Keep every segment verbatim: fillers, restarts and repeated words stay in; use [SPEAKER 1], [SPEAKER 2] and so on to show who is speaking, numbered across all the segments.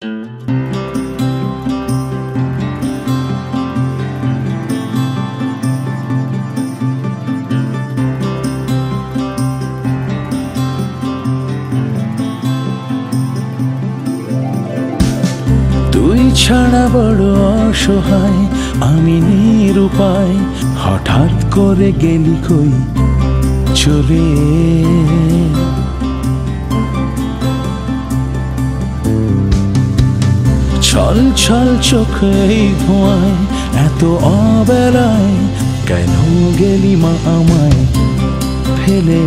[SPEAKER 1] তুই ছাড়া বড় অসহায় আমি নিরুপায়, হঠাৎ করে গেলি কই চলে। ছল ছল চোখে ধোঁয়ায় এত অবেলায়, কেন গেলি মা আমায় ফেলে।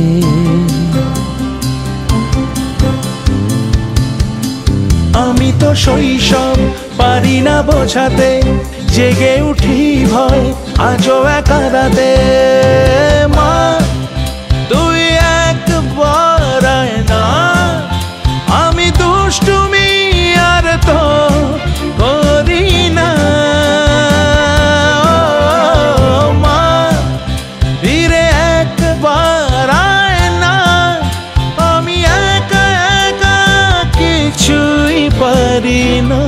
[SPEAKER 1] আমি তো শৈশব পারি না বোঝাতে, জেগে উঠি ভয় আজও একা রাতে। মা তুই একবার আয় না, আমি দুষ্টুমি আর তো করি না। মা ফিরে একবার আয় না, আমি একা একা কিছুই পারি না।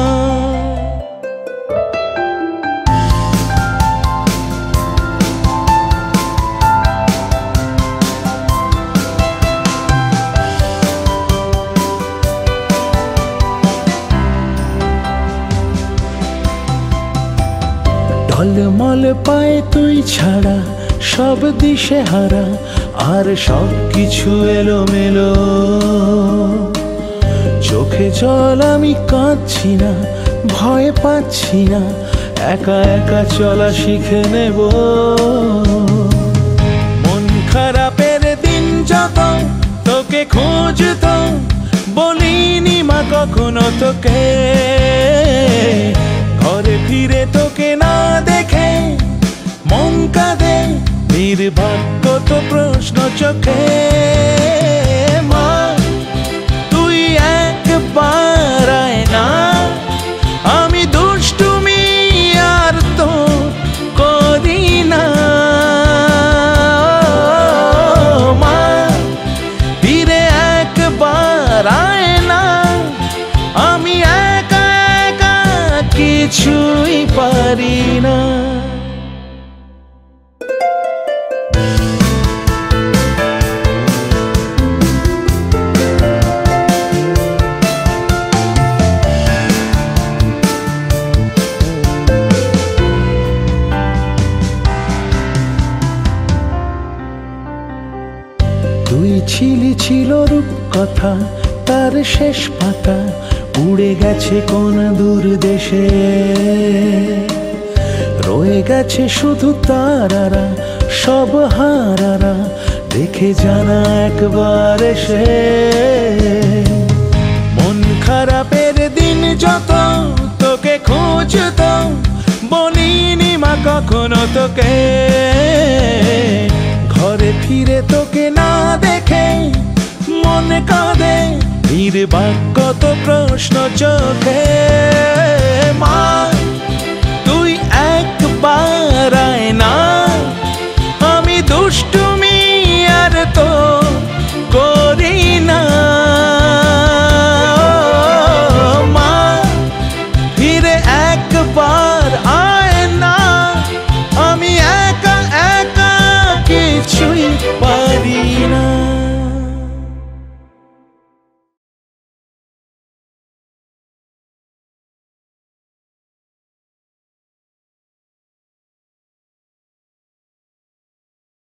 [SPEAKER 1] ঝলমল পায় তুই ছাড়া সব দিশে হারা, আর সব কিছু এলোমেলো। চোখে জল আমি কাঁদছি না, ভয় পাচ্ছি না, একা একা চলা শিখে নেব। মন খারাপের দিন যত তোকে খুঁজতো, বলিনি মা কখনো তোকে। ঘরে ফিরে তোকে না দেখে মন কাঁদে, নির্বাক কত প্রশ্ন চোখে। মা তুই একবার আয় না, আমি দুষ্টুমি আর তো করি না। মা ফিরে একবার আয় না, আমি একা একা কিছুই পারি না। তুই ছিলি ছিল রূপ কথা, তার শেষ পাতা উড়ে গেছে কোন দূর দেশে। রয়ে গেছে শুধু তারারা, সব হারারা, দেখে জানা একবার এসে। মন খারাপের দিন যত তোকে খুঁজতো, বলিনি মা কখনো তোকে। ঘরে ফিরে তোকে না দেখে মন কাঁদে, নির্বাক কত প্রশ্ন চোখে। মা